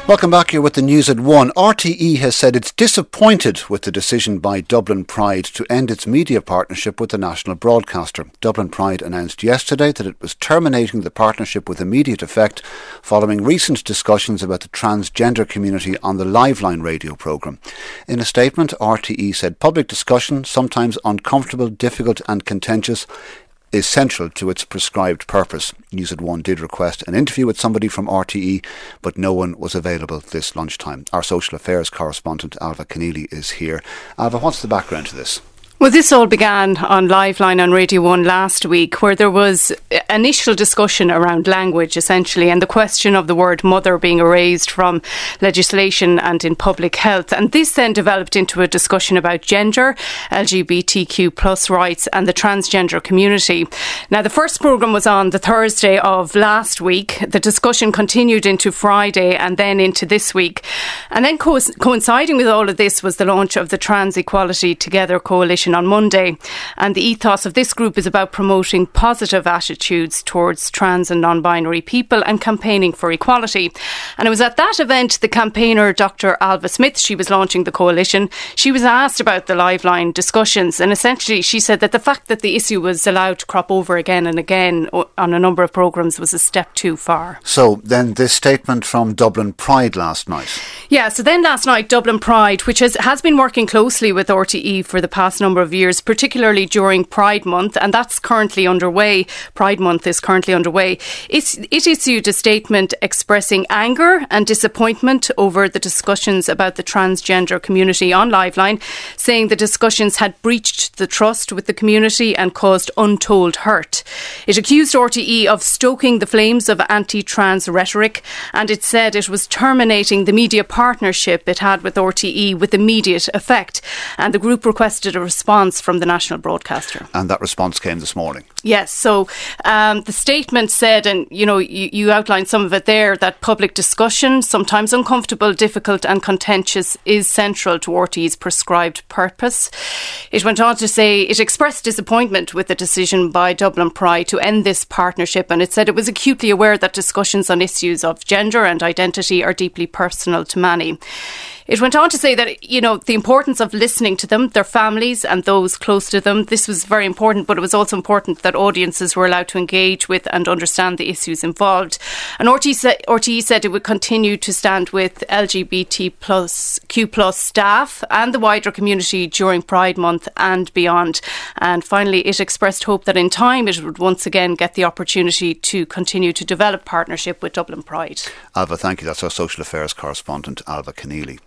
Welcome back. Here with the news at 1. RTE has said it's disappointed with the decision by Dublin Pride to end its media partnership with the national broadcaster. Dublin Pride announced yesterday that it was terminating the partnership with immediate effect following recent discussions about the transgender community on the Liveline radio programme. In a statement, RTE said public discussion, sometimes uncomfortable, difficult and contentious, is central to its prescribed purpose. News at 1 did request an interview with somebody from RTE, but no one was available this lunchtime. Our social affairs correspondent Alva Keneally is here. Alva, what's the background to this? Well, this all began on Liveline on Radio 1 last week, where there was initial discussion around language, essentially, and the question of the word mother being erased from legislation and in public health. And this then developed into a discussion about gender, LGBTQ plus rights and the transgender community. Now, the first programme was on the Thursday of last week. The discussion continued into Friday and then into this week. And then coinciding with all of this was the launch of the Trans Equality Together Coalition on Monday, and the ethos of this group is about promoting positive attitudes towards trans and non-binary people and campaigning for equality. And it was at that event the campaigner Dr. Alva Smith, she was launching the coalition, she was asked about the Liveline discussions, and essentially she said that the fact that the issue was allowed to crop over again and again on a number of programmes was a step too far. So then this statement from Dublin Pride last night. Yeah, so then last night Dublin Pride, which has been working closely with RTE for the past number of years, particularly during Pride Month, and that's currently underway. Pride Month is currently underway. It issued a statement expressing anger and disappointment over the discussions about the transgender community on Liveline, saying the discussions had breached the trust with the community and caused untold hurt. It accused RTE of stoking the flames of anti-trans rhetoric, and it said it was terminating the media partnership it had with RTE with immediate effect. And the group requested a response from the national broadcaster. And that response came this morning. Yes, so the statement said, and you outlined some of it there, that public discussion, sometimes uncomfortable, difficult and contentious, is central to RTE's prescribed purpose. It went on to say it expressed disappointment with the decision by Dublin Pride to end this partnership, and it said it was acutely aware that discussions on issues of gender and identity are deeply personal to many. It went on to say that, the importance of listening to them, their families and those close to them. This was very important, but it was also important that audiences were allowed to engage with and understand the issues involved. And RTE said it would continue to stand with LGBTQ+ staff and the wider community during Pride Month and beyond. And finally, it expressed hope that in time it would once again get the opportunity to continue to develop partnership with Dublin Pride. Alva, thank you. That's our social affairs correspondent, Alva Keneally.